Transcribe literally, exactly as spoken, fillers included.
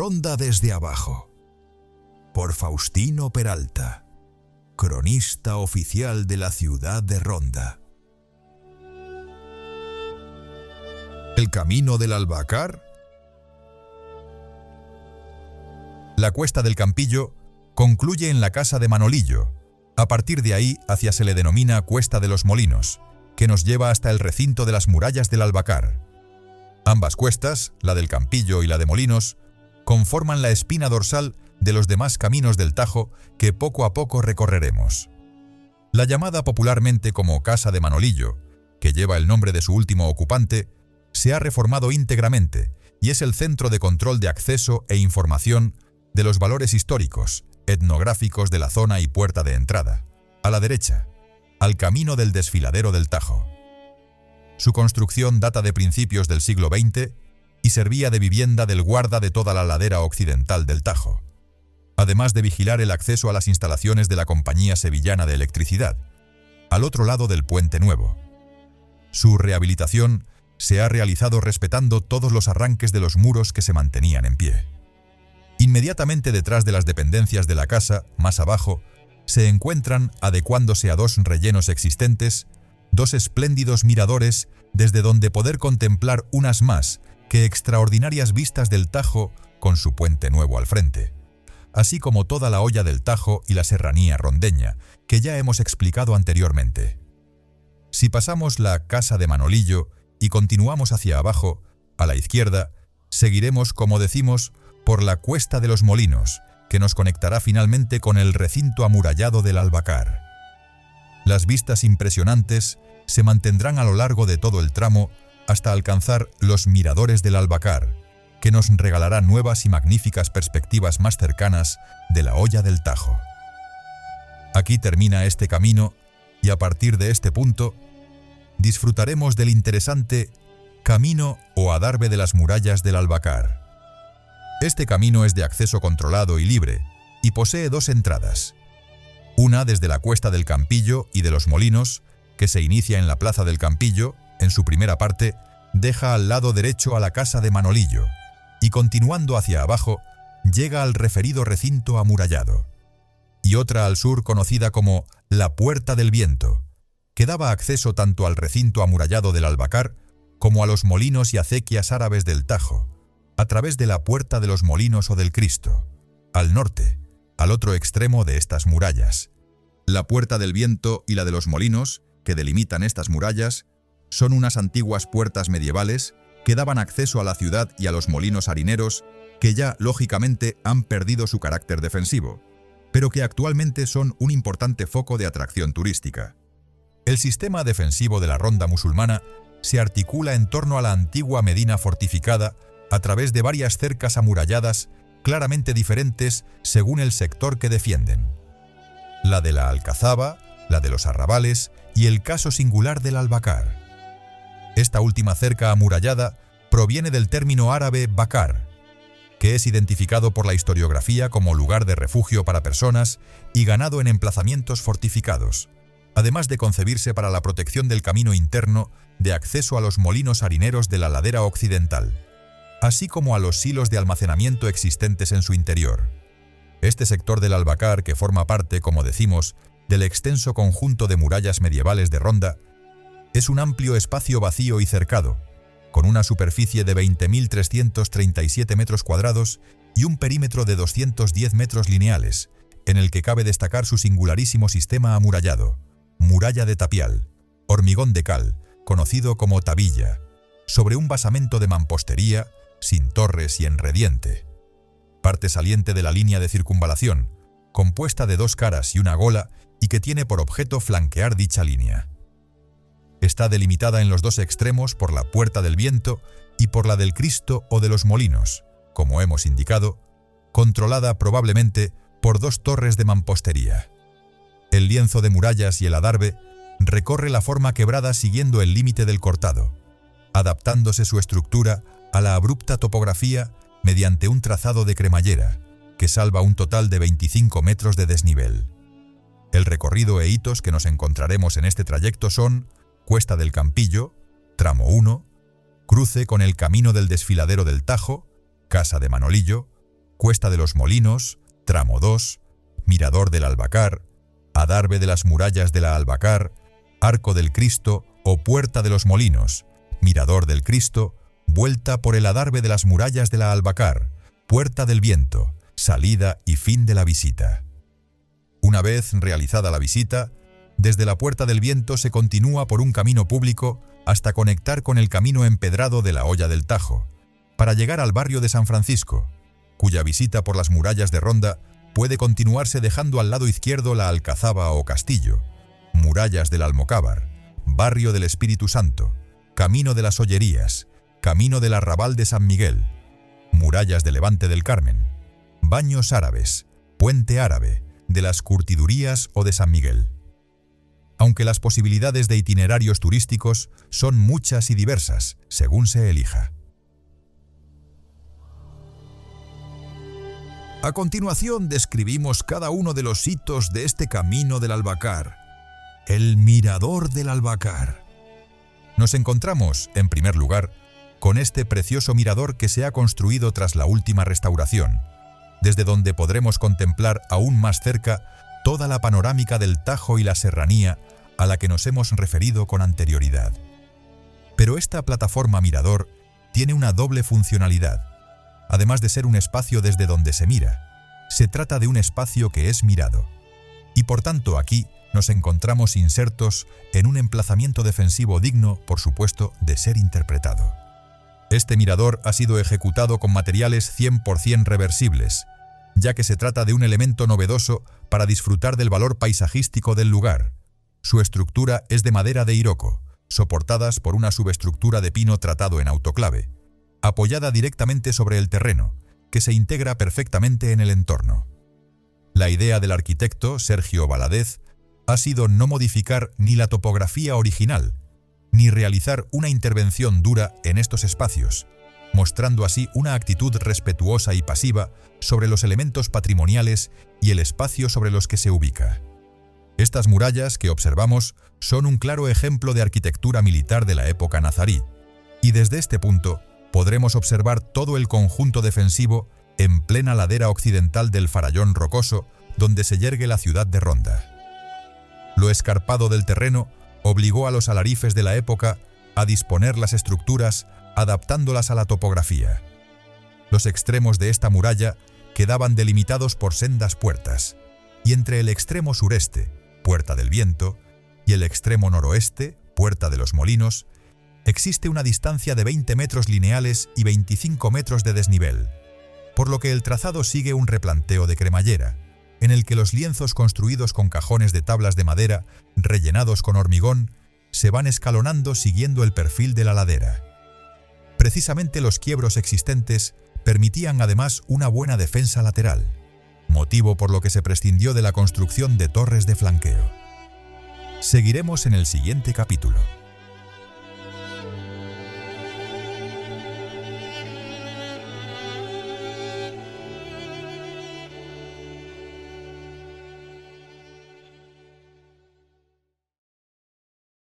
Ronda desde abajo, por Faustino Peralta, cronista oficial de la ciudad de Ronda. ¿El camino del Albacar? La cuesta del Campillo concluye en la casa de Manolillo. A partir de ahí hacia se le denomina Cuesta de los Molinos, que nos lleva hasta el recinto de las murallas del Albacar. Ambas cuestas, la del Campillo y la de Molinos, conforman la espina dorsal de los demás caminos del Tajo que poco a poco recorreremos. La llamada popularmente como Casa de Manolillo, que lleva el nombre de su último ocupante, se ha reformado íntegramente y es el centro de control de acceso e información de los valores históricos, etnográficos de la zona y puerta de entrada, a la derecha, al camino del desfiladero del Tajo. Su construcción data de principios del siglo veinte y servía de vivienda del guarda de toda la ladera occidental del Tajo, además de vigilar el acceso a las instalaciones de la Compañía Sevillana de Electricidad, al otro lado del Puente Nuevo. Su rehabilitación se ha realizado respetando todos los arranques de los muros que se mantenían en pie. Inmediatamente detrás de las dependencias de la casa, más abajo, se encuentran, adecuándose a dos rellenos existentes, dos espléndidos miradores desde donde poder contemplar unas más que extraordinarias vistas del Tajo con su Puente Nuevo al frente, así como toda la hoya del Tajo y la serranía rondeña, que ya hemos explicado anteriormente. Si pasamos la casa de Manolillo y continuamos hacia abajo, a la izquierda, seguiremos, como decimos, por la Cuesta de los Molinos, que nos conectará finalmente con el recinto amurallado del Albacar. Las vistas impresionantes se mantendrán a lo largo de todo el tramo hasta alcanzar los miradores del Albacar, que nos regalará nuevas y magníficas perspectivas más cercanas de la hoya del Tajo. Aquí termina este camino y a partir de este punto disfrutaremos del interesante Camino o Adarve de las Murallas del Albacar. Este camino es de acceso controlado y libre y posee dos entradas. Una desde la Cuesta del Campillo y de los Molinos, que se inicia en la Plaza del Campillo, en su primera parte, deja al lado derecho a la casa de Manolillo y continuando hacia abajo, llega al referido recinto amurallado. Y otra al sur conocida como la Puerta del Viento, que daba acceso tanto al recinto amurallado del Albacar como a los molinos y acequias árabes del Tajo, a través de la Puerta de los Molinos o del Cristo, al norte, al otro extremo de estas murallas. La Puerta del Viento y la de los Molinos, que delimitan estas murallas, son unas antiguas puertas medievales que daban acceso a la ciudad y a los molinos harineros que ya, lógicamente, han perdido su carácter defensivo, pero que actualmente son un importante foco de atracción turística. El sistema defensivo de la Ronda musulmana se articula en torno a la antigua Medina fortificada a través de varias cercas amuralladas claramente diferentes según el sector que defienden. La de la Alcazaba, la de los Arrabales y el caso singular del Albacar. Esta última cerca amurallada proviene del término árabe bakar, que es identificado por la historiografía como lugar de refugio para personas y ganado en emplazamientos fortificados, además de concebirse para la protección del camino interno de acceso a los molinos harineros de la ladera occidental, así como a los silos de almacenamiento existentes en su interior. Este sector del Albacar, que forma parte, como decimos, del extenso conjunto de murallas medievales de Ronda, es un amplio espacio vacío y cercado, con una superficie de veinte mil trescientos treinta y siete metros cuadrados y un perímetro de doscientos diez metros lineales, en el que cabe destacar su singularísimo sistema amurallado, muralla de tapial, hormigón de cal, conocido como tabilla, sobre un basamento de mampostería, sin torres y enrediente. Parte saliente de la línea de circunvalación, compuesta de dos caras y una gola y que tiene por objeto flanquear dicha línea. Está delimitada en los dos extremos por la Puerta del Viento y por la del Cristo o de los Molinos, como hemos indicado, controlada probablemente por dos torres de mampostería. El lienzo de murallas y el adarve recorre la forma quebrada siguiendo el límite del cortado, adaptándose su estructura a la abrupta topografía mediante un trazado de cremallera, que salva un total de veinticinco metros de desnivel. El recorrido e hitos que nos encontraremos en este trayecto son Cuesta del Campillo, tramo uno, cruce con el camino del desfiladero del Tajo, casa de Manolillo, Cuesta de los Molinos, tramo dos, Mirador del Albacar, Adarve de las Murallas de la Albacar, Arco del Cristo o Puerta de los Molinos, Mirador del Cristo, vuelta por el Adarve de las Murallas de la Albacar, Puerta del Viento, salida y fin de la visita. Una vez realizada la visita, desde la Puerta del Viento se continúa por un camino público hasta conectar con el camino empedrado de la Hoya del Tajo, para llegar al barrio de San Francisco, cuya visita por las murallas de Ronda puede continuarse dejando al lado izquierdo la Alcazaba o Castillo, Murallas del Almocávar, Barrio del Espíritu Santo, Camino de las Ollerías, Camino del Arrabal de San Miguel, Murallas de Levante del Carmen, Baños Árabes, Puente Árabe, de las Curtidurías o de San Miguel. Aunque las posibilidades de itinerarios turísticos son muchas y diversas, según se elija. A continuación describimos cada uno de los hitos de este camino del Albacar. El Mirador del Albacar. Nos encontramos, en primer lugar, con este precioso mirador que se ha construido tras la última restauración, desde donde podremos contemplar aún más cerca toda la panorámica del Tajo y la serranía a la que nos hemos referido con anterioridad. Pero esta plataforma mirador tiene una doble funcionalidad. Además de ser un espacio desde donde se mira, se trata de un espacio que es mirado. Y por tanto aquí nos encontramos insertos en un emplazamiento defensivo digno, por supuesto, de ser interpretado. Este mirador ha sido ejecutado con materiales cien por cien reversibles, ya que se trata de un elemento novedoso para disfrutar del valor paisajístico del lugar. Su estructura es de madera de Iroko, soportadas por una subestructura de pino tratado en autoclave, apoyada directamente sobre el terreno, que se integra perfectamente en el entorno. La idea del arquitecto Sergio Valadez ha sido no modificar ni la topografía original, ni realizar una intervención dura en estos espacios, mostrando así una actitud respetuosa y pasiva sobre los elementos patrimoniales y el espacio sobre los que se ubica. Estas murallas que observamos son un claro ejemplo de arquitectura militar de la época nazarí, y desde este punto podremos observar todo el conjunto defensivo en plena ladera occidental del farallón rocoso donde se yergue la ciudad de Ronda. Lo escarpado del terreno obligó a los alarifes de la época a disponer las estructuras adaptándolas a la topografía. Los extremos de esta muralla quedaban delimitados por sendas puertas, y entre el extremo sureste, Puerta del Viento, y el extremo noroeste, Puerta de los Molinos, existe una distancia de veinte metros lineales y veinticinco metros de desnivel, por lo que el trazado sigue un replanteo de cremallera, en el que los lienzos construidos con cajones de tablas de madera rellenados con hormigón se van escalonando siguiendo el perfil de la ladera. Precisamente los quiebros existentes permitían además una buena defensa lateral, motivo por lo que se prescindió de la construcción de torres de flanqueo. Seguiremos en el siguiente capítulo.